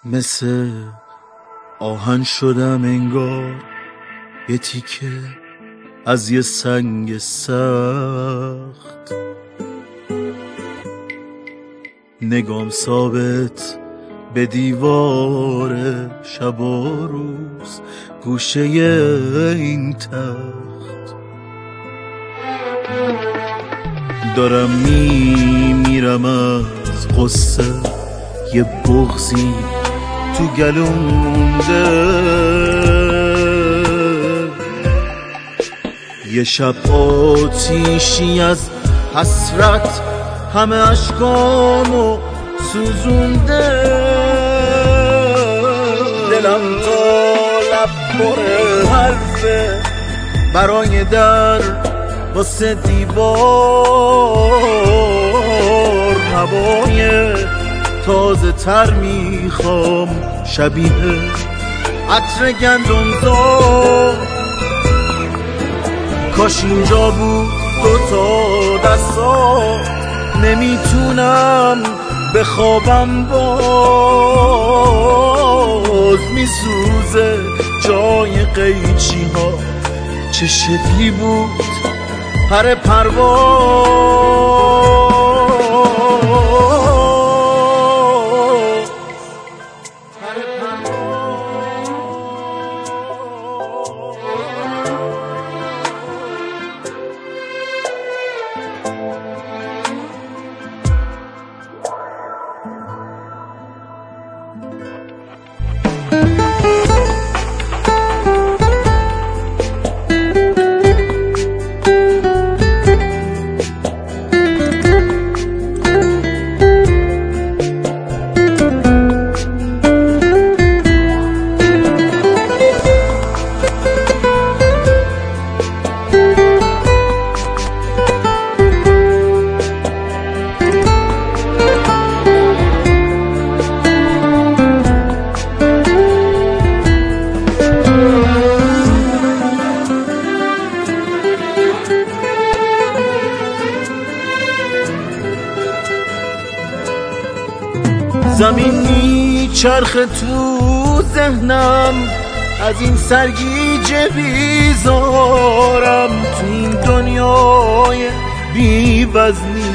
مثل آهن شدم انگار، یه تیکه از یه سنگ سخت. نگام ثابت به دیوار شب و روز، گوشه این تخت. دارم میمیرم از قصه، یه بغضی تو گلوم مونده. یه شب آتیشی از حسرت همه اشکامو سوزونده. دلم تا لب پر حرفه برای در واسه دیوار. هوای تازه تر میخوام شبیه عطر گندمزار. کاش اینجا بود دوتا دستا، نمیتونم بخوابم باز. میسوزه جای قیچی ها، چه شکلی بود پر پرواز. زمین میچرخه تو ذهنم، از این سرگیجه بیزارم. تو این دنیای بی‌وزنی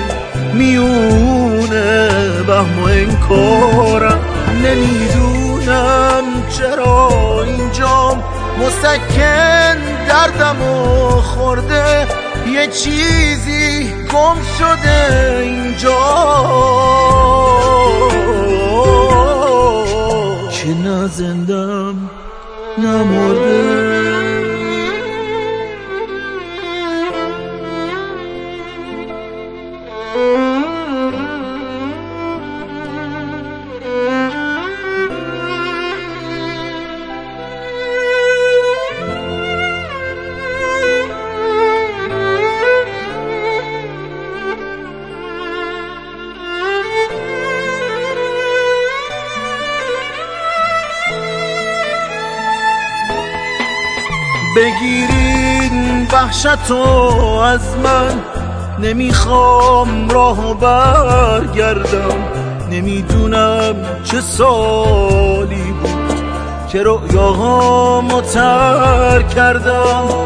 میونه وهم و انکارم. نمیدونم چرا اینجام مسکن دردمو خورده. یه چیزی گم شده اینجا که نه زندم نه مرده. بگیرین وحشتو از من، نمیخوام راهو برگردم. نمیدونم چه سالی بود که رؤیاهامو ترک کردم.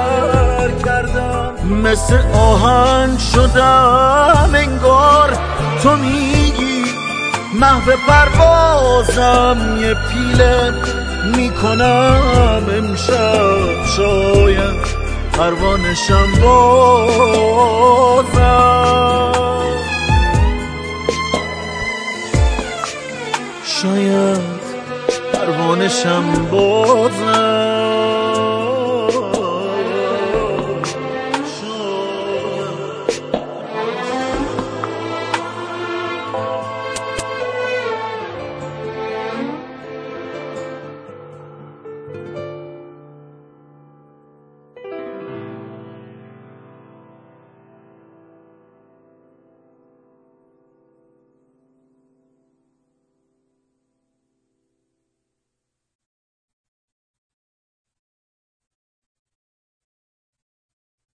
مثل آهن شدم انگار، تو میگی محو پروازم. یه پیله میکنم امشب، شاید پروانشم باز.